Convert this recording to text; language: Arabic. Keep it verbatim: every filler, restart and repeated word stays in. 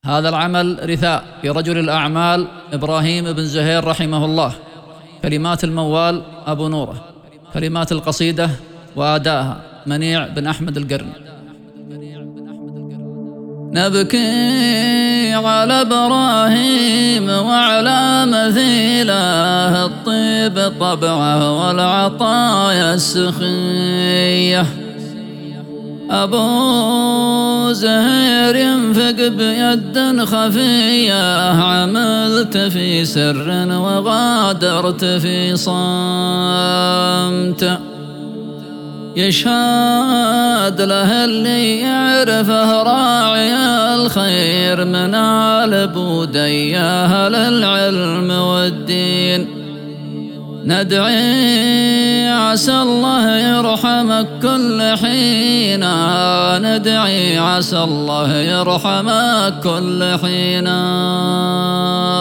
هذا العمل رثاء لرجل الأعمال إبراهيم بن زهير رحمه الله. كلمات الموال أبو نوره، كلمات القصيدة وأداها منيع بن أحمد القرني. نبكي على إبراهيم وعلى مثيله، الطيب طبعه والعطايا السخية. أبو زهير ينفق بيد خفية، عملت في سر وغادرت في صمت. يشهد له اللي يعرفه راعي الخير من آل بودي أهل العلم والدين. ندعي عسى الله يرحمك كل حين، ندعي عسى الله يرحمك كل حين.